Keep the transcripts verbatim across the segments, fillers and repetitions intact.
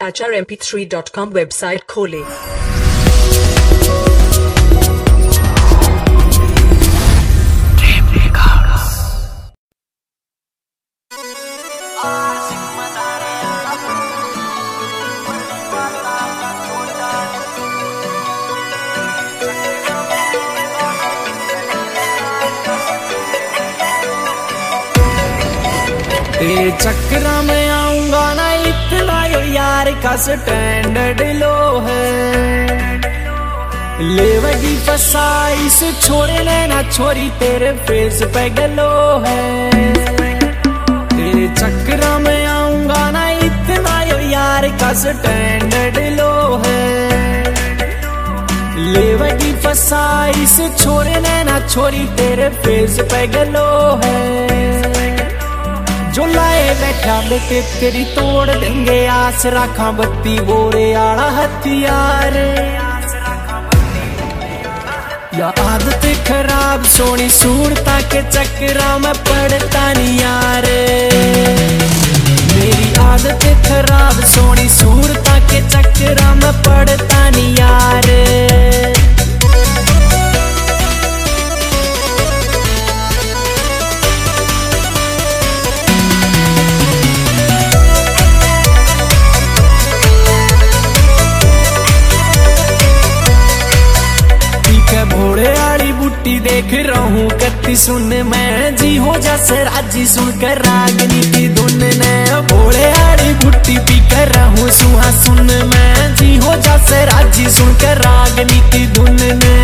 H R M P three dot com website खोलें। तेरे चक्कर में आऊंगा ना इतना यो यार का स्टैंडर्ड लो है। लेवगी फसाई से छोड़े लेना छोरी तेरे फेस पे गलो है। तेरे चक्कर में आऊंगा ना इतना यो यार का स्टैंडर्ड लो है। लेवगी फसाई से छोड़े लेना छोरी तेरे फेस पे गलो है। जो लाए बैठा बेटे तेरी तोड़ देंगे आस रखा बत्ती बोरे आड़ा हथियार। या आदत खराब सोनी सूरता के चक्करा में पड़ता नहीं यार। मेरी आदत खराब सोनी सूरता के चक्करा में पड़ता नहीं यार। भोले आली बुट्टी देख रहा हूँ कत्ती सुन मैं जी हो जैसे राजी सुनकर रागनीति धुन ने। भोले आली बुट्टी पी कर रहा हूँ सुहा सुन मैं जी हो जैसे राजी सुनकर रागनीति धुन ने।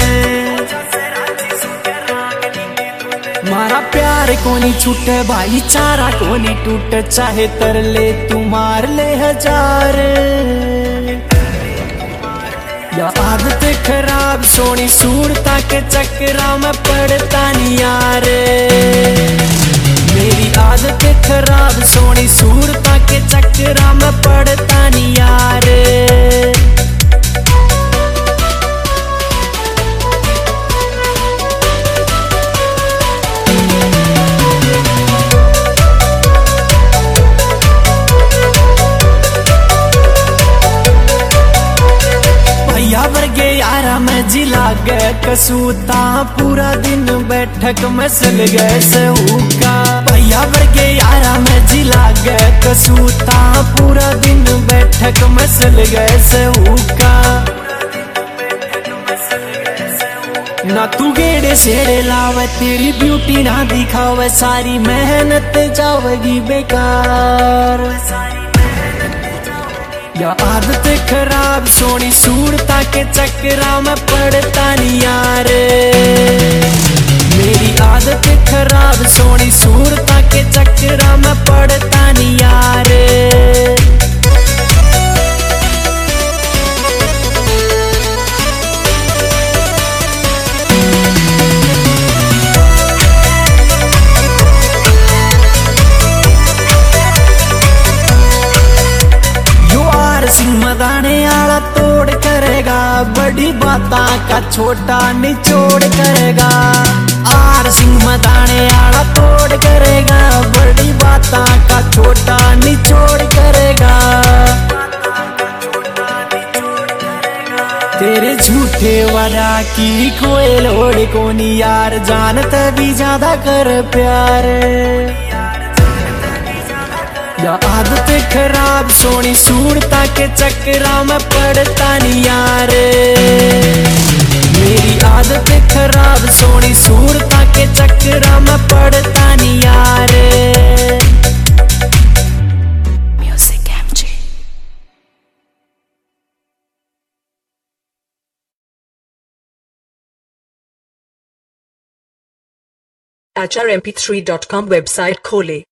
मारा प्यार को नहीं छूटे भाईचारा को नहीं टूटे चाहे तर ले तू मार ले हजार। या आदत खराब सोनी सूरता के चक्करा में पड़ता नहीं यार। मेरी आदत खराब सोनी सूरता के चक्करा में पड़ता नहीं यार। वर्गे यारा में जिला गए कसूता पूरा दिन बैठक में सल गए सहूका। भैया वर्गे यारा में जिला गए कसूता पूरा दिन बैठक में सल गए सहूका। ना तू गेड़े सेड़े लावे तेरी ब्यूटी ना दिखावे सारी मेहनत जावेगी बेकार। या आदत खराब सोनी सूरता के चक्करा में पड़ता नहीं यार। मेरी आदत खराब सोनी सूरता के चक्करा में पड़ता नहीं यार। मदाने आला तोड़ करेगा बड़ी बाता का छोटा निचोड़ करेगा। आर सिंह मदाने आला तोड़ करेगा बड़ी बाता का छोटा निचोड़ करेगा। तेरे झूठे वादा की कोई लोड़ को नहीं यार जानते भी ज्यादा कर प्यार। या आदत खराब सोनी सूरता के चक्करा में पड़ता नहीं यार। मेरी आदत खराब सोनी सूरता के चक्करा में पड़ता नहीं यार। Music MJ H R M P three dot com website खोलें।